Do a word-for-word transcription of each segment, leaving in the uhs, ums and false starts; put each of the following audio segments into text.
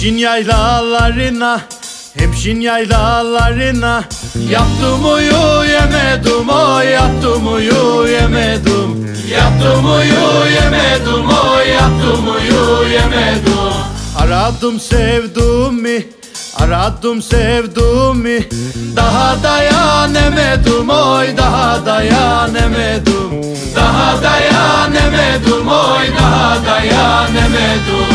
Hemşin yaylalarına, hemşin yaylalarına, yattım uyu yemedim, oy yattım uyu yemedim, yattım uyu yemedim, oy yattım uyu yemedim. Aradım sevduğumu, aradım sevduğumu, daha dayanamadım, oy daha dayanamadım, daha dayanamadım, oy daha dayanamadım.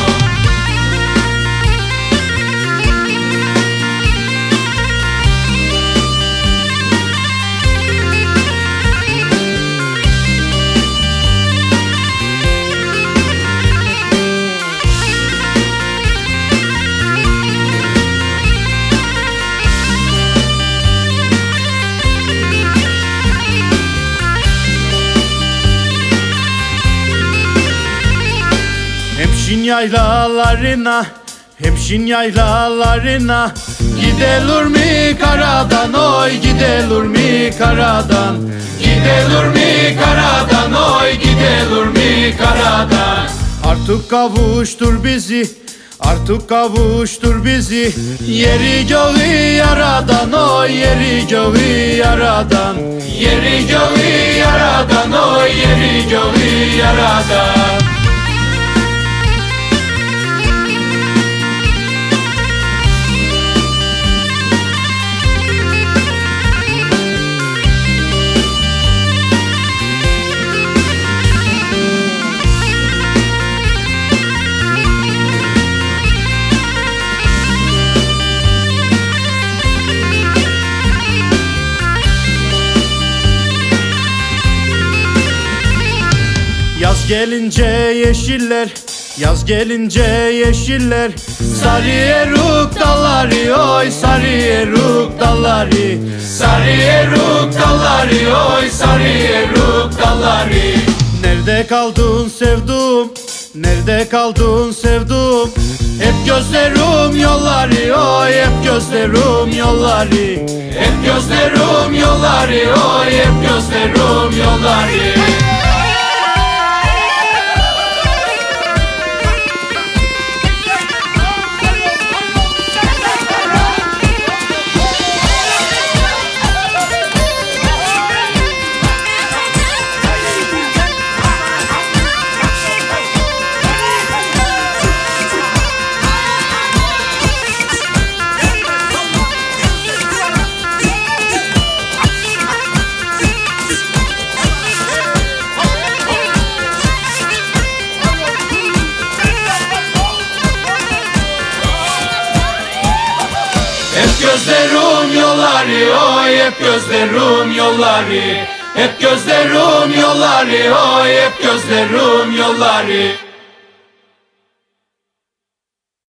Hemşin yaylalarına, hemşin yaylalarına, gidelur mi karadan, oy gidelur mi karadan, gidelur mi karadan, oy gidelur mi karadan. Artık kavuştur bizi, artık kavuştur bizi, yeri göğü yaradan, oy yeri göğü yaradan, yeri göğü yaradan, oy yeri göğü yaradan. Yaz gelince yeşiller, yaz gelince yeşiller, sarı eruk dalları, oy sarı eruk dalları, sarı eruk dalları, oy sarı eruk dalları. Nerede kaldın sevdum, nerede kaldın sevdum, hep gözlerim yolları, oy hep gözlerim yolları, hep gözlerim yolları, oy hep gözlerim yolları. Hep gözlerim yolları, oy hep gözlerim yolları, hep gözlerim yolları, oy hep gözlerim yolları.